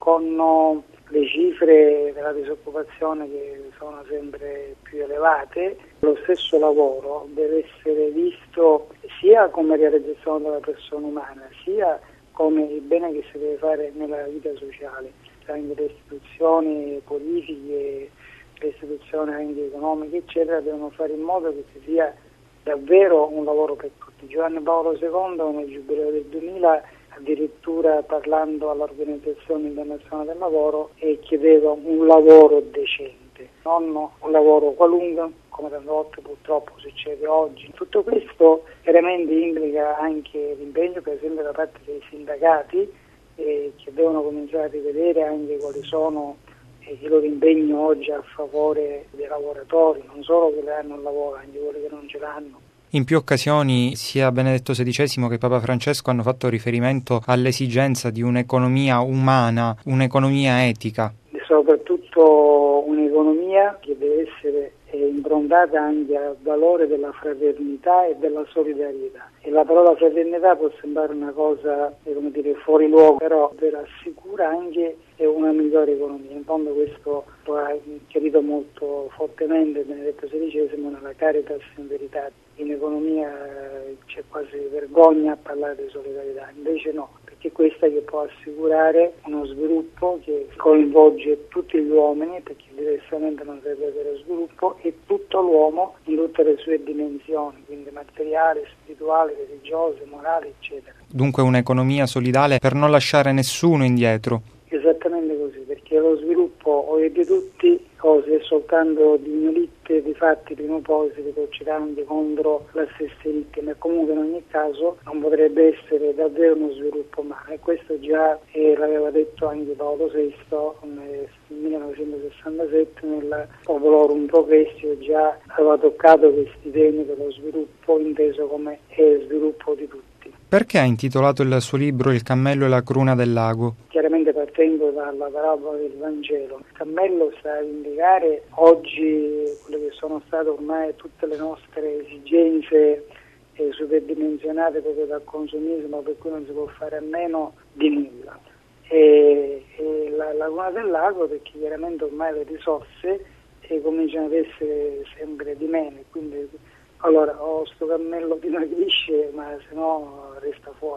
con le cifre della disoccupazione che sono sempre più elevate, lo stesso lavoro deve essere visto sia come realizzazione della persona umana, sia come il bene che si deve fare nella vita sociale. Anche le istituzioni politiche, le istituzioni anche economiche, eccetera, devono fare in modo che ci sia davvero un lavoro per tutti. Giovanni Paolo II, nel Giubileo del 2000, addirittura parlando all'Organizzazione Internazionale del Lavoro, chiedeva un lavoro decente, non un lavoro qualunque, come tante volte purtroppo succede oggi. Tutto questo veramente implica anche l'impegno, per esempio, da parte dei sindacati, che devono cominciare a rivedere anche quali sono il loro impegno oggi a favore dei lavoratori, non solo quelli che hanno un lavoro, anche quelli che non ce l'hanno. In più occasioni sia Benedetto XVI che Papa Francesco hanno fatto riferimento all'esigenza di un'economia umana, un'economia etica. E soprattutto un'economia che deve essere improntata anche al valore della fraternità e della solidarietà. E la parola fraternità può sembrare una cosa, fuori luogo, però rassicura anche una migliore economia. In fondo questo lo ha chiarito molto fortemente Benedetto XVI nella Caritas in Veritate. In economia c'è quasi vergogna a parlare di solidarietà, invece no, perché questa che può assicurare uno sviluppo che coinvolge tutti gli uomini, perché diversamente non sarebbe vero sviluppo, e tutto l'uomo in tutte le sue dimensioni, quindi materiali, spirituali, religiose, morali, eccetera. Dunque un'economia solidale per non lasciare nessuno indietro. Esattamente così, perché lo sviluppo o è di tutti o se è soltanto di un'elite, di fatti prima o poi si ritorcerà anche contro la stessa elite, ma comunque in ogni caso non potrebbe essere davvero uno sviluppo umano, e questo già l'aveva detto anche Paolo VI nel 1967 nel Populorum Progressio, già aveva toccato questi temi dello sviluppo inteso come sviluppo di tutti. Perché ha intitolato il suo libro Il cammello e la cruna del lago? Chiaramente partendo dalla parabola del Vangelo. Il cammello sta a indicare oggi quelle che sono state ormai tutte le nostre esigenze superdimensionate proprio dal consumismo, per cui non si può fare a meno di nulla. E la cruna del lago perché chiaramente ormai le risorse cominciano ad essere sempre di meno, quindi allora sto cammello dimagrisce, ma se no resta fuori.